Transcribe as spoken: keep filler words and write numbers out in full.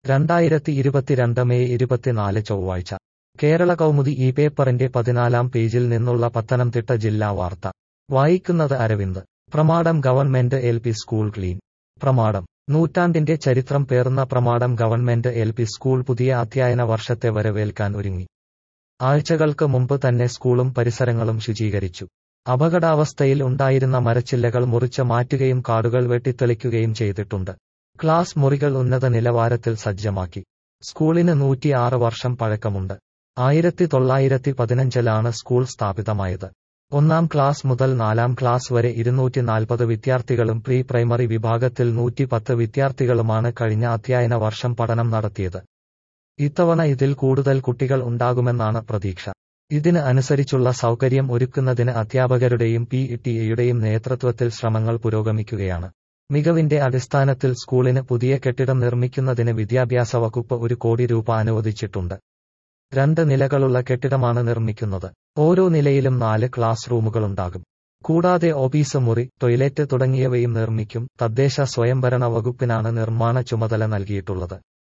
രണ്ടായിരത്തി ഇരുപത്തിരണ്ട് മെയ് ഇരുപത്തിനാല് ചൊവ്വാഴ്ച കേരള കൗമുദി ഈ പേപ്പറിന്റെ പതിനാലാം പേജിൽ നിന്നുള്ള പത്തനംതിട്ട ജില്ലാ വാർത്ത വായിക്കുന്നത് Aravind. Pramadam government L P school clean. Pramadam. നൂറ്റാണ്ടിന്റെ ചരിത്രം പേറുന്ന Pramadam government L P school പുതിയ അധ്യയന വർഷത്തെ വരവേൽക്കാൻ ഒരുങ്ങി. ആഴ്ചകൾക്ക് മുമ്പ് തന്നെ സ്കൂളും പരിസരങ്ങളും ശുചീകരിച്ചു. അപകടാവസ്ഥയിൽ ഉണ്ടായിരുന്ന മരച്ചില്ലകൾ മുറിച്ച് മാറ്റുകയും കാടുകൾ വെട്ടിത്തെളിക്കുകയും ചെയ്തിട്ടുണ്ട്. ക്ലാസ് മുറികൾ ഉന്നത നിലവാരത്തിൽ സജ്ജമാക്കി. സ്കൂളിന് നൂറ്റിയാറ് വർഷം പഴക്കമുണ്ട്. ആയിരത്തി തൊള്ളായിരത്തി പതിനഞ്ചിലാണ് സ്കൂൾ സ്ഥാപിതമായത്. ഒന്നാം ക്ലാസ് മുതൽ നാലാം ക്ലാസ് വരെ ഇരുന്നൂറ്റി നാൽപ്പത് വിദ്യാർത്ഥികളും പ്രീ പ്രൈമറി വിഭാഗത്തിൽ നൂറ്റിപ്പത്ത് വിദ്യാർത്ഥികളുമാണ് കഴിഞ്ഞ അധ്യയന വർഷം പഠനം നടത്തിയത്. ഇത്തവണ ഇതിൽ കൂടുതൽ കുട്ടികൾ ഉണ്ടാകുമെന്നാണ് പ്രതീക്ഷ. ഇതിന് അനുസരിച്ചുള്ള സൗകര്യം ഒരുക്കുന്നതിന് അധ്യാപകരുടെയും പി ടി എയുടെയും നേതൃത്വത്തിൽ ശ്രമങ്ങൾ പുരോഗമിക്കുകയാണ്. മികവിന്റെ അടിസ്ഥാനത്തിൽ സ്കൂളിന് പുതിയ കെട്ടിടം നിർമ്മിക്കുന്നതിന് വിദ്യാഭ്യാസ വകുപ്പ് ഒരു കോടി രൂപ അനുവദിച്ചിട്ടുണ്ട്. രണ്ട് നിലകളുള്ള കെട്ടിടമാണ് നിർമ്മിക്കുന്നത്. ഓരോ നിലയിലും നാല് ക്ലാസ് റൂമുകളുണ്ടാകും. കൂടാതെ ഓഫീസ് മുറി, ടോയ്ലറ്റ് തുടങ്ങിയവയും നിർമ്മിക്കും. തദ്ദേശ സ്വയംഭരണ വകുപ്പിനാണ് നിർമ്മാണ ചുമതല നൽകിയിട്ടുള്ളത്.